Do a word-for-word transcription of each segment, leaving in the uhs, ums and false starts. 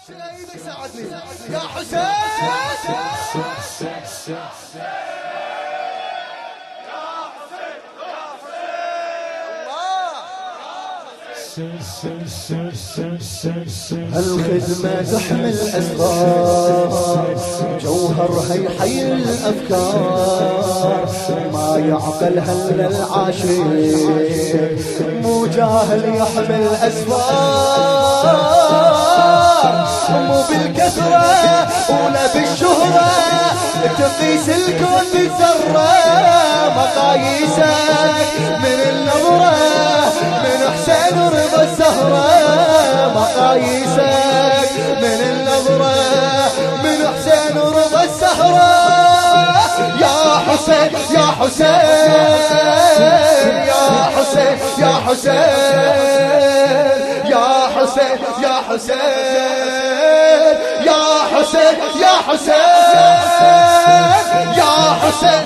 شيل ايدك ساعدني يا حسين. الخدمة تحمل أسرار جوهرها يحيي الأفكار ما يعقلها إلا العاشق مو جاهل يحمل أسفار مو بالكثرة ولا بالشهرة تقيس الكون بالذرة مقاييسك من النظرة من حسين ورضا الزهرة مقاييسك من النظرة من حسين ورضا الزهرة يا حسين يا حسين يا حسين يا حسين يا حسين يا حسين يا حسين يا حسين يا حسين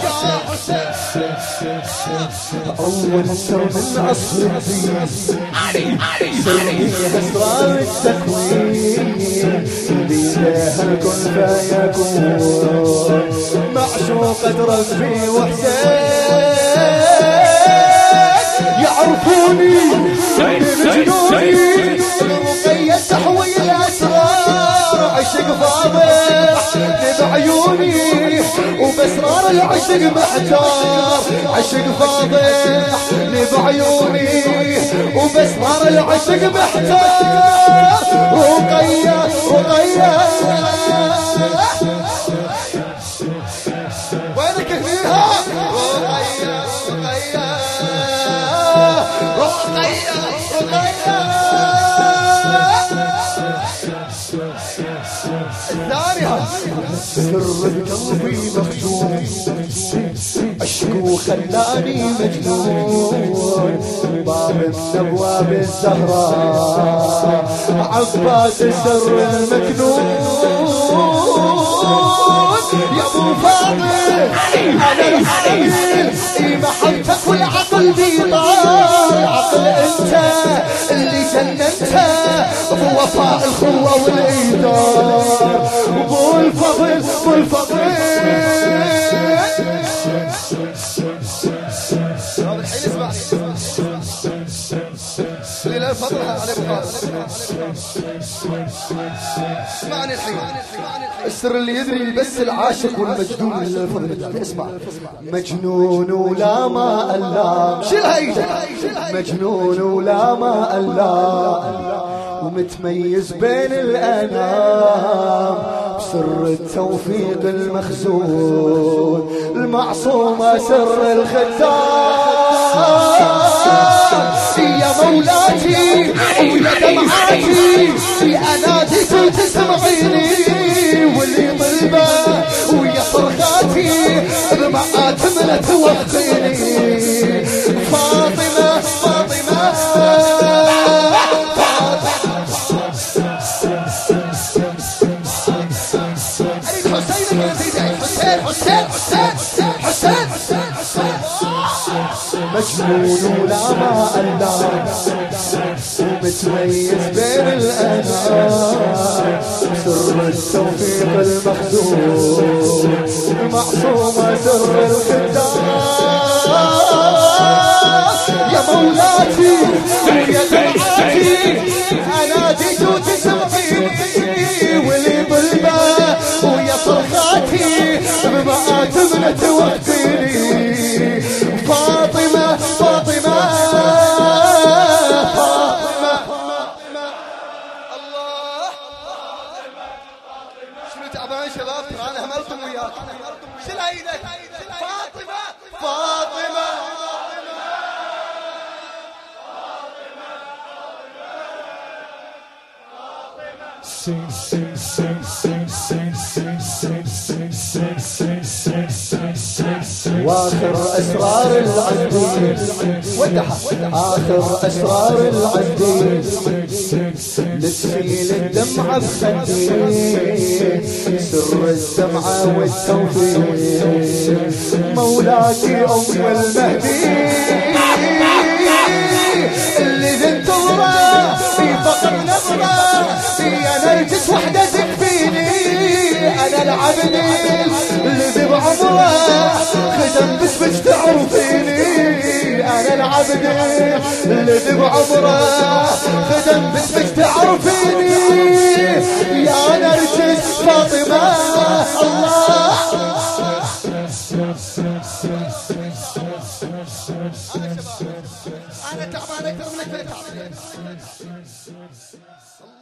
أول سر من أصل الدين سريها أسرار التكوين بيديها الكل فيكون معشوقة ربي وحسين يعرفوني يمجدوني الرقية تحوي الأسرار عشق فاضح بعيوني وباسرار العشق محتار عشق فاضح بعيوني وباسرار العشق محتار رقية رقية وينك فيها رقية رقية رقية رقية الثانية سر بقلبي مخزون أشكو خلاني مجنون باب من أبواب الزهراء عباس السر المكنون يا أبو فاضل أنا الحبيب إي محبتك والعقل بيطار عقل أنت اللي جننته بوفاء الخوة والإيثار وبو الفضل بو الفضل الحين اسمعني لله الفضل على ابو اسمعني الحين السر اللي يدري بس العاشق والمجنون لله الفضل. اسمع مجنون ولا ما ألام شيلها ايدك مجنون ولا ما ألام ومتميز بين الأنام بسر التوفيق المخزون المعصومة سر الختام يا مولاتي ويا دمعاتي في أنادي تسمعيني واللي طلبه ويا صرخاتي بمآتم لا توقيني فاطمة فاطمة حسين حسين حسين حسين مجنون ولا ما ألام ومتميز بين الأنام سر التوفيق المخزون المعصومة سر الختام يا مولاتي ويا دمعاتي أناديت وتسمعيني واللي طلبه ويا صرخاتي بمآتم لا توقفيني فاطمة فاطمة فاطمة الله شنو تعبان شباب ترى انا هملتم وياك شيل ايدك فاطمة فاطمة sing sing sing sing sing sing sing sing sing sing sing sing sing واخر اسرار العندي ودها اخر اسرار العندي لتفيل الدمعه بخدي سر الدمعه والتوفيق مولاكي ام المهدي اللي تنتظره في فقر نظره في انا نرجس وحدة تكفيني انا العبد اللي بعمره ختم بس بس تعرفيني انا العبد اللي بعمره ختم بس بس تعرفيني يا نرجس فاطمة الله. انا تعبان اكثر منك.